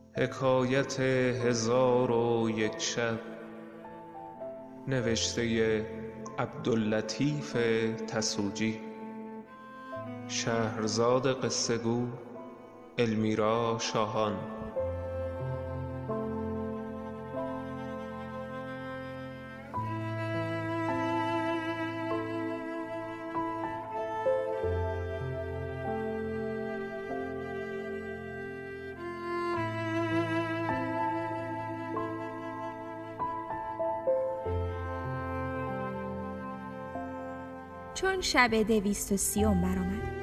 حکایت 1001 شب، نوشته عبداللطیف تسوجی. شهرزاد قصه گو المیرا شاهان. چون شب 230 برآمد،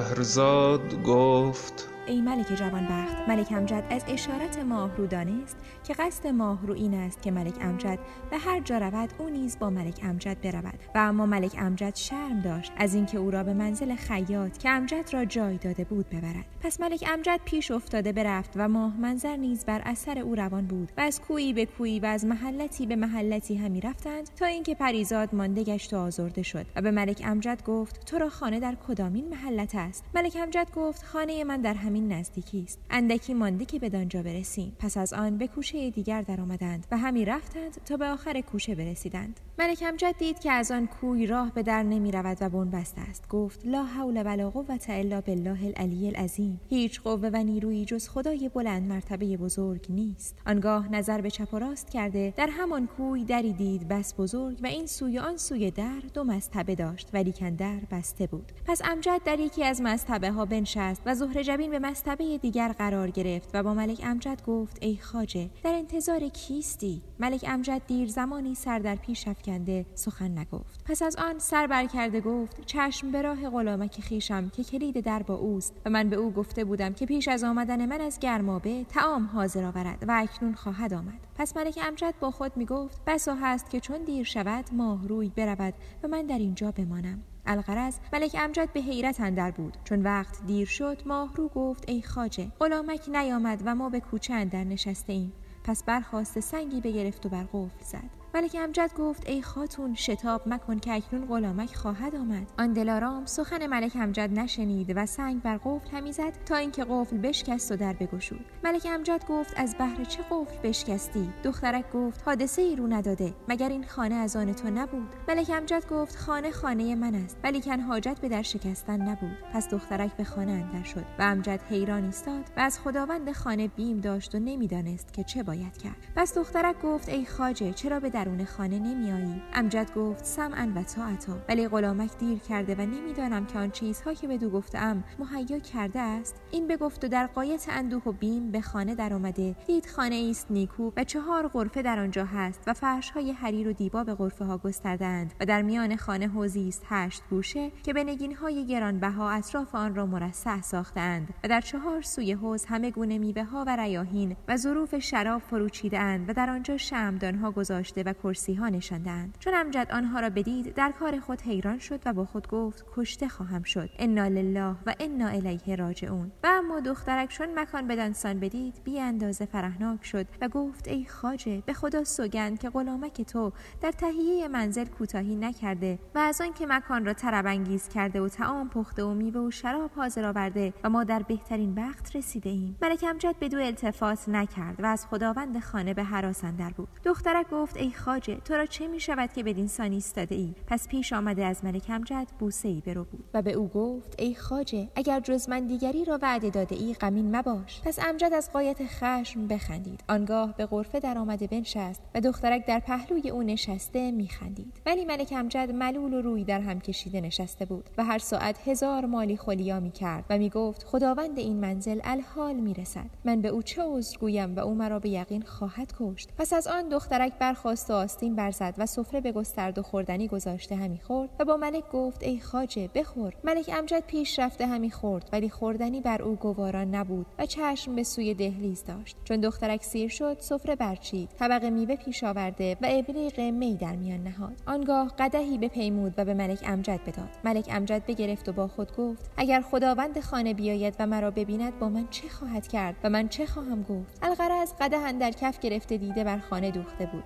شهرزاد گفت: ای ملک جوانبخت، ملک امجد از اشارت ماهرو دانست که قصد ماهرو این است که ملک امجد به هر جا رود او نیز با ملک امجد برود. و اما ملک امجد شرم داشت از اینکه او را به منزل خیاط که امجد را جای داده بود ببرد. پس ملک امجد پیش افتاده برفت و ماه منظر نیز بر اثر او روان بود و از کویی به کویی و از محلتی به محلتی همی رفتند تا اینکه پریزاد مانده گشت و آزرده شد و به ملک امجد گفت: تو را خانه در کدامین محلت است؟ ملک امجد گفت: خانه من در همین نزدیکی است، اندکی مانده که بدانجا برسیم. پس از آن به کوچه دیگر در آمدند و همی رفتند تا به آخر کوچه برسیدند. ملک امجد دید که از آن کوی راه به در نمی رود و بن بسته است. گفت: لا حول ولا قوة الا بالله العلی العظیم. هیچ قوه و نیرویی جز خدای بلند مرتبه بزرگ نیست. آنگاه نظر به چپ و راست کرده در همان کوی دری دید بس بزرگ و این سوی آن سوی در 2 مصطبه داشت ولیکن در بسته بود. پس امجد در یکی از مصطبه ها بنشست و زهره جبین به مصطبه دیگر قرار گرفت و با ملک امجد گفت: ای خواجه، در انتظار کیستی؟ ملک امجد دیر زمانی سر در پیش افکنده سخن نگفت. پس از آن سر بر کرده گفت: چشم به راه غلامک خویشم که کلید در با اوست و من به او گفته بودم که پیش از آمدن من از گرمابه طعام حاضر آورد و اکنون خواهد آمد. پس ملک امجد با خود می گفت: بسا هست که چون دیر شود ماه روی برود و من در اینجا بمانم. الغرض ملک امجد به حیرت اندر بود. چون وقت دیر شد ماهرو گفت: ای خواجه، غلامک نیامد و ما به کوچه اندر نشسته ایم. پس برخاست سنگی بگرفت و بر قفل زد. ملک امجد گفت: ای خاتون، شتاب مکن که اکنون غلامک خواهد آمد. آن دلارام سخن ملک امجد نشنید و سنگ بر قفل همی زد تا اینکه قفل بشکست و در بگشود. ملک امجد گفت: از بهر چه قفل بشکستی؟ دخترک گفت: حادثه ای رو نداده، مگر این خانه از آن تو نبود؟ ملک امجد گفت: خانه من است، ولیکن حاجت به در شکستن نبود. پس دخترک به خانه اندر شد و امجد حیران ایستاد و از خداوند خانه بیم داشت و نمیدانست که چه باید کرد. پس دخترک گفت: ای خواجه، چرا به درون خانه نمیایی؟ امجد گفت: سمعا و طاعتا، ولی غلامک دیر کرده و نمیدانم که آن چیزها که بدو گفتم مهیا کرده است. این بگفت و در غایت اندوه و بیم به خانه در آمده دید خانه است نیکو و 4 غرفه در آنجا هست و فرش‌های حریر و دیبا به غرفه ها گستردند و در میان خانه حوضی است 8 گوشه که به نگین‌های گرانبها اطراف آن را مرصع ساختند و در 4 سوی حوض همه گونه میوه‌ها و ریاحین و ظروف شراب فروچیده‌اند و در آنجا شمعدان‌ها گذاشته و کرسی‌ها نشانده‌اند. چون امجد آنها را بدید در کار خود حیران شد و با خود گفت: کشته خواهم شد، انا لله و انا الیه راجعون. و اما دخترک چون مکان بدانسان بدید بی اندازه فرحناک شد و گفت: ای خواجه، به خدا سوگند که غلامک تو در تهیه منزل کوتاهی نکرده و از آن که مکان را طرب انگیز کرده و طعام پخته و میوه و شراب حاضر آورده و ما در بهترین وقت رسیده ایم. ملک امجد بدو التفات نکرد و از خداوند خانه به هراس اندر بود. دخترک گفت: ای خواجه، تو را چه می شود که بدین سان ایستاده ای؟ پس پیش آمده از ملک امجد بوسه ای برو بود و به او گفت: ای خواجه، اگر جز من دیگری را وعده داده ای غمین مباش. پس امجد از غایت خشم بخندید. آنگاه به غرفه در آمده بنشست و دخترک در پهلوی او نشسته می خندید. ولی ملک امجد ملول و روی در هم کشیده نشسته بود و هر ساعت 1000 مالی خلیا می کرد و می گفت: خداوند این منزل الحال می رسد، من به او چه عذر گویم و او مرا به یقین خواهد کشت. پس از آن دخترک برخاست و آستین برزد و سفره بگسترد و خوردنی گذاشته همی خورد و با ملک گفت: ای خواجه، بخور. ملک امجد پیش رفته همی خورد ولی خوردنی بر او گوارا نبود و چشم به سوی دهلیز داشت. چون دخترک سیر شد سفره برچید، طبق میوه پیش آورده و ابریق می در میان نهاد. آنگاه قدحی بپیمود و به ملک امجد بداد. ملک امجد بگرفت و با خود گفت: اگر خداوند خانه بیاید و مرا ببیند با من چه خواهد کرد و من چه خواهم گفت؟ الغرض قدح اندر کف گرفته دیده بر خانه دوخته بود که ناگاه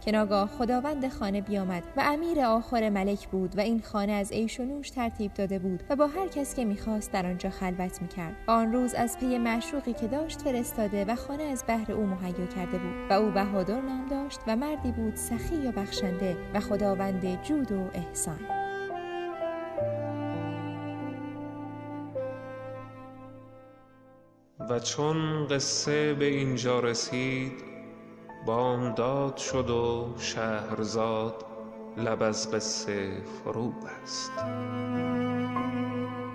خداوند خانه بیامد و امیر آخر ملک بود و این خانه از عیش و نوش ترتیب داده بود و با هر کس که می‌خواست در آنجا خلوت می‌کرد. آن روز از پی معشوقی که داشت فرستاده و خانه از بهر او مهیا کرده بود و او بهادر نام داشت و مردی بود سخی و بخشنده و خداوند جود و احسان. و چون قصه به اینجا رسید بامداد شد و شهرزاد لب از قصه فرو بست.